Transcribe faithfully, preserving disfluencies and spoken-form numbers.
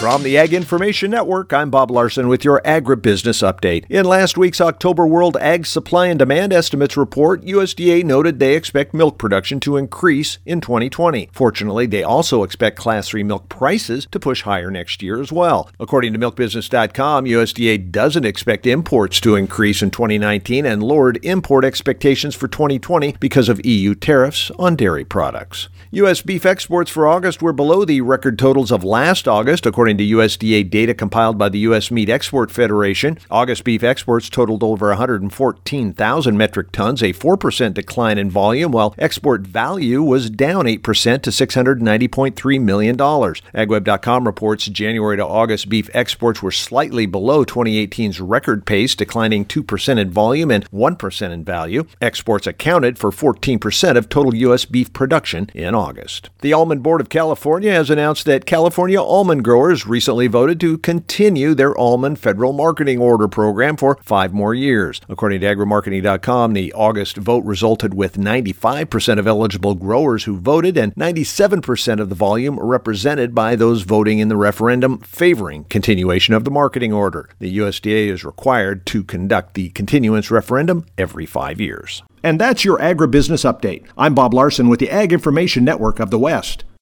From the Ag Information Network, I'm Bob Larson with your Agribusiness Update. In last week's October World Ag Supply and Demand Estimates report, U S D A noted they expect milk production to increase in twenty twenty. Fortunately, they also expect Class three milk prices to push higher next year as well. According to milk business dot com, U S D A doesn't expect imports to increase in twenty nineteen and lowered import expectations for twenty twenty because of E U tariffs on dairy products. U S beef exports for August were below the record totals of last August, according to U S D A data compiled by the U S Meat Export Federation. August beef exports totaled over one hundred fourteen thousand metric tons, a four percent decline in volume, while export value was down eight percent to six hundred ninety point three million dollars. Ag Web dot com reports January to August beef exports were slightly below twenty eighteen's record pace, declining two percent in volume and one percent in value. Exports accounted for fourteen percent of total U S beef production in August. The Almond Board of California has announced that California almond growers recently voted to continue their almond federal marketing order program for five more years. According to Agri Marketing dot com, the August vote resulted with ninety-five percent of eligible growers who voted and ninety-seven percent of the volume represented by those voting in the referendum favoring continuation of the marketing order. The U S D A is required to conduct the continuance referendum every five years. And that's your Agribusiness Update. I'm Bob Larson with the Ag Information Network of the West.